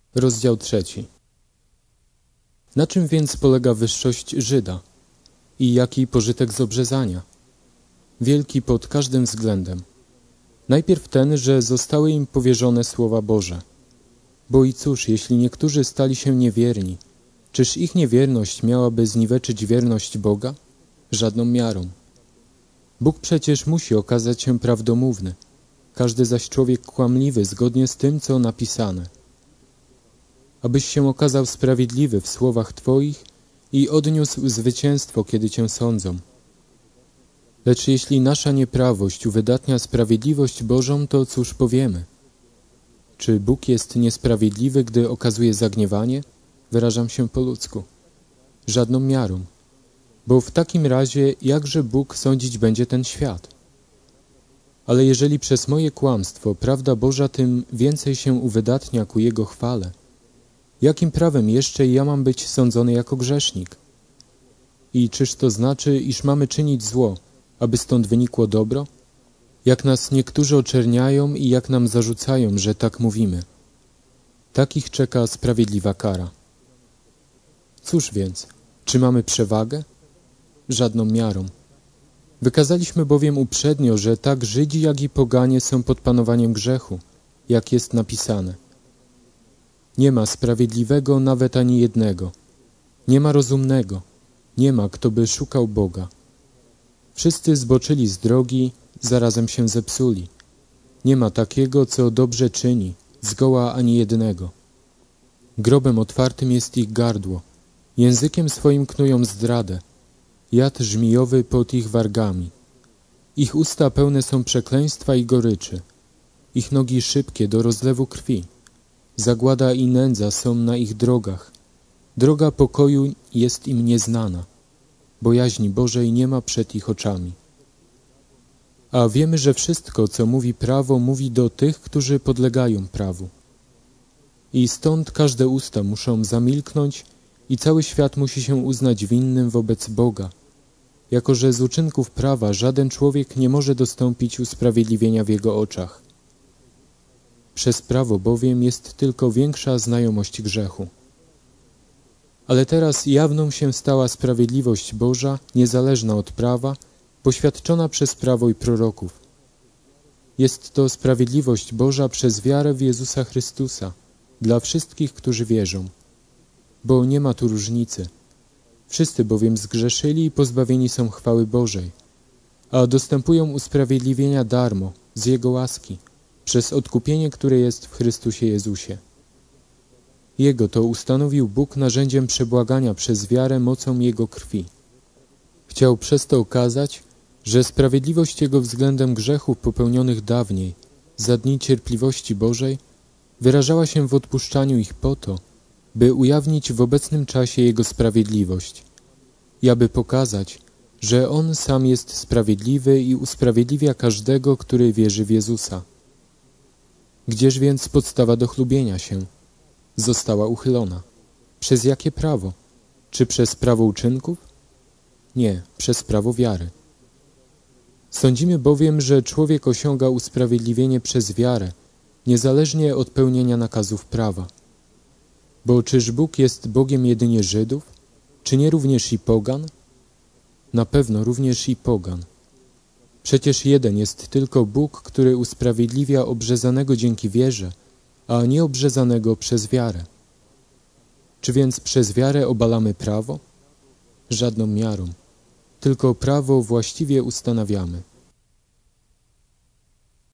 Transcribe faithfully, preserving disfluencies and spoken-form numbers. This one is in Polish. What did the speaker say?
Rozdział trzeci. Na czym więc polega wyższość Żyda? I jaki pożytek z obrzezania? Wielki pod każdym względem. Najpierw ten, że zostały im powierzone słowa Boże. Bo i cóż, jeśli niektórzy stali się niewierni, czyż ich niewierność miałaby zniweczyć wierność Boga? Żadną miarą. Bóg przecież musi okazać się prawdomówny, każdy zaś człowiek kłamliwy zgodnie z tym, co napisane. Abyś się okazał sprawiedliwy w słowach Twoich i odniósł zwycięstwo, kiedy Cię sądzą. Lecz jeśli nasza nieprawość uwydatnia sprawiedliwość Bożą, to cóż powiemy? Czy Bóg jest niesprawiedliwy, gdy okazuje zagniewanie? Wyrażam się po ludzku. Żadną miarą. Bo w takim razie jakże Bóg sądzić będzie ten świat? Ale jeżeli przez moje kłamstwo prawda Boża tym więcej się uwydatnia ku Jego chwale, jakim prawem jeszcze ja mam być sądzony jako grzesznik? I czyż to znaczy, iż mamy czynić zło, aby stąd wynikło dobro? Jak nas niektórzy oczerniają i jak nam zarzucają, że tak mówimy. Takich czeka sprawiedliwa kara. Cóż więc, czy mamy przewagę? Żadną miarą. Wykazaliśmy bowiem uprzednio, że tak Żydzi, jak i poganie są pod panowaniem grzechu, jak jest napisane. Nie ma sprawiedliwego nawet ani jednego. Nie ma rozumnego. Nie ma, kto by szukał Boga. Wszyscy zboczyli z drogi, zarazem się zepsuli. Nie ma takiego, co dobrze czyni, zgoła ani jednego. Grobem otwartym jest ich gardło. Językiem swoim knują zdradę. Jad żmijowy pod ich wargami. Ich usta pełne są przekleństwa i goryczy. Ich nogi szybkie do rozlewu krwi. Zagłada i nędza są na ich drogach. Droga pokoju jest im nieznana. Bojaźni Bożej nie ma przed ich oczami. A wiemy, że wszystko, co mówi prawo, mówi do tych, którzy podlegają prawu. I stąd każde usta muszą zamilknąć i cały świat musi się uznać winnym wobec Boga, jako że z uczynków prawa żaden człowiek nie może dostąpić usprawiedliwienia w jego oczach. Przez prawo bowiem jest tylko większa znajomość grzechu. Ale teraz jawną się stała sprawiedliwość Boża, niezależna od prawa, poświadczona przez prawo i proroków. Jest to sprawiedliwość Boża przez wiarę w Jezusa Chrystusa, dla wszystkich, którzy wierzą. Bo nie ma tu różnicy. Wszyscy bowiem zgrzeszyli i pozbawieni są chwały Bożej, a dostępują usprawiedliwienia darmo, z Jego łaski, przez odkupienie, które jest w Chrystusie Jezusie. Jego to ustanowił Bóg narzędziem przebłagania przez wiarę mocą Jego krwi. Chciał przez to okazać, że sprawiedliwość Jego względem grzechów popełnionych dawniej, za dni cierpliwości Bożej, wyrażała się w odpuszczaniu ich po to, by ujawnić w obecnym czasie Jego sprawiedliwość i aby pokazać, że On sam jest sprawiedliwy i usprawiedliwia każdego, który wierzy w Jezusa. Gdzież więc podstawa do chlubienia się? Została uchylona. Przez jakie prawo? Czy przez prawo uczynków? Nie, przez prawo wiary. Sądzimy bowiem, że człowiek osiąga usprawiedliwienie przez wiarę, niezależnie od pełnienia nakazów prawa. Bo czyż Bóg jest Bogiem jedynie Żydów? Czy nie również i pogan? Na pewno również i pogan. Przecież jeden jest tylko Bóg, który usprawiedliwia obrzezanego dzięki wierze, a nieobrzezanego przez wiarę. Czy więc przez wiarę obalamy prawo? Żadną miarą. Tylko prawo właściwie ustanawiamy.